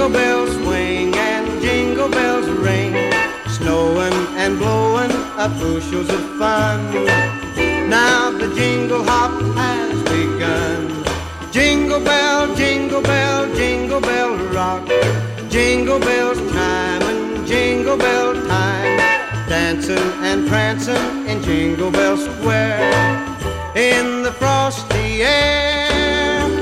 Jingle bells swing and jingle bells ring, snowing and blowing up bushels of fun. Now the jingle hop has begun. Jingle bell, jingle bell, jingle bell rock, jingle bells chiming, jingle bell time, dancing and prancing in Jingle Bell Square in the frosty air.